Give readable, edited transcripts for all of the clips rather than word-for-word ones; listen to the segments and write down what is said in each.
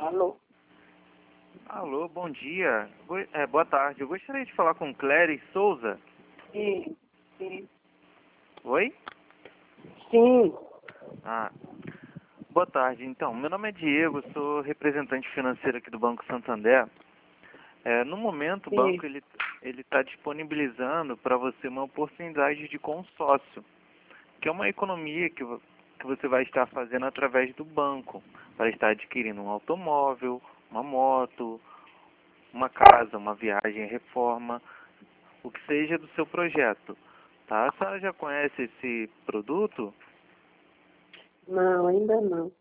Alô? Alô, bom dia. Boa tarde. Eu gostaria de falar com Cléry Souza. Sim, sim. Oi? Sim, Ah, boa tarde. Então, meu nome é Diego, sou representante financeiro aqui do Banco Santander. No momento, o sim. banco ele está disponibilizando para você uma oportunidade de consórcio, que é uma economia que você vai estar fazendo através do banco, para estar adquirindo um automóvel, uma moto, uma casa, uma viagem, reforma, o que seja do seu projeto. Tá? A senhora já conhece esse produto? Não, ainda não.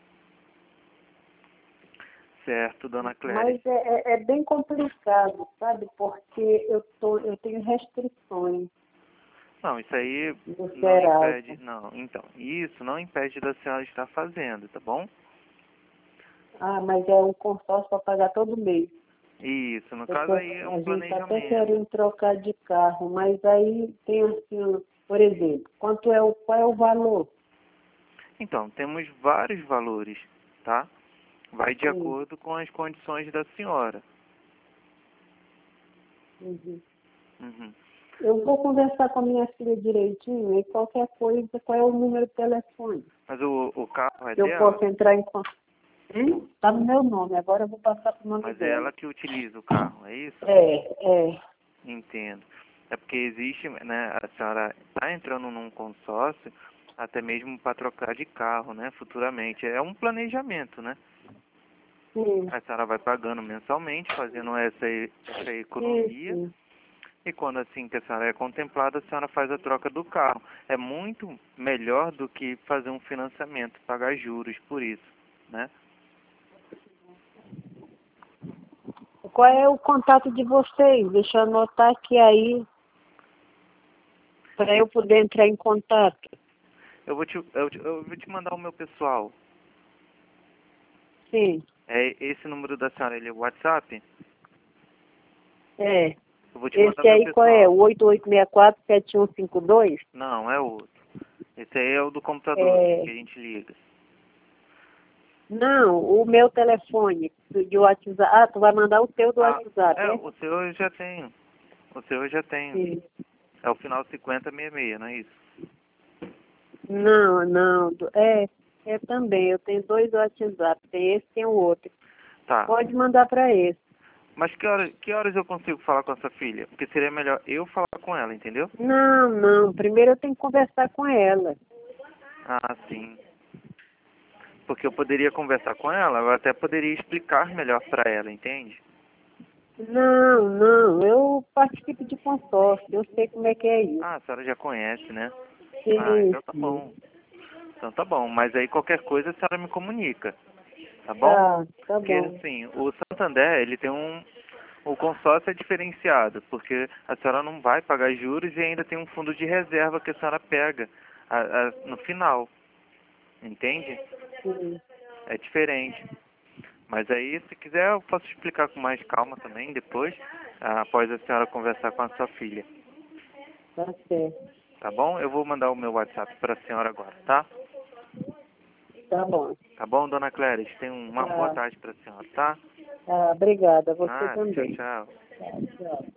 Certo, dona Cléry. Mas é bem complicado, sabe? Porque eu tenho restrições Não, isso aí no não impede, Serasa. não. Então, isso não impede da senhora estar fazendo, tá bom? Ah, mas é um consórcio para pagar todo mês. Isso, no caso aí é A um gente está até planejamento. querendo trocar de carro, mas aí tem assim, por exemplo, qual é o valor? Então, temos vários valores, tá? Vai de Sim. acordo com as condições da senhora. Uhum. Uhum. Eu vou conversar com a minha filha direitinho e qualquer coisa, qual é o número de telefone? Mas o carro é Eu dela? posso entrar em contato. Está no meu nome, agora eu vou passar para o nome Mas é dela. ela que utiliza o carro, é isso? É. Entendo. É porque existe, né, a senhora está entrando num consórcio até mesmo para trocar de carro, né, futuramente. É um planejamento, né? Sim, A senhora vai pagando mensalmente, fazendo essa sim, economia, sim. e quando assim que a senhora é contemplada, a senhora faz a troca do carro. É muito melhor do que fazer um financiamento, pagar juros por isso, né? Qual é o contato de vocês? Deixa eu anotar aqui aí, para eu poder entrar em contato. Eu vou te mandar o meu pessoal. Sim, É esse número da senhora, ele é o WhatsApp? é. Eu vou te mandar Esse meu aí qual é? pessoal. O 8864-7152? Não, é outro. Esse aí é o do computador que É. a gente liga. Não, o meu telefone de WhatsApp. Ah, tu vai mandar o teu do WhatsApp, é? O seu eu já tenho. O seu eu já tenho. Sim. É o final 5066, não é isso? Não. É também. Eu tenho dois WhatsApp. Tem esse e tem o outro. Tá. Pode mandar para esse. Mas que horas eu consigo falar com a sua filha? Porque seria melhor eu falar com ela, entendeu? Não. Primeiro eu tenho que conversar com ela. Ah, sim. Porque eu poderia conversar com ela, eu até poderia explicar melhor pra ela, entende? Não. Eu participo de consórcio. Eu sei como é que é isso. Ah, a senhora já conhece, né? Ah, Sim, então tá sim. bom. Então tá bom. Mas aí qualquer coisa a senhora me comunica, tá bom? Tá Porque bom. assim, o Santander, ele tem o consórcio é diferenciado, porque a senhora não vai pagar juros e ainda tem um fundo de reserva que a senhora pega no final, entende? Sim, É diferente. Mas aí, se quiser, eu posso explicar com mais calma também depois, após a senhora conversar com a sua filha. tá certo. Tá bom? Eu vou mandar o meu WhatsApp para a senhora agora, tá? Tá bom. Tá bom, dona Cléris? Tenha uma boa Tá. tarde para a senhora, tá? Obrigada. Você Nada, tchau, também. tchau. Tchau.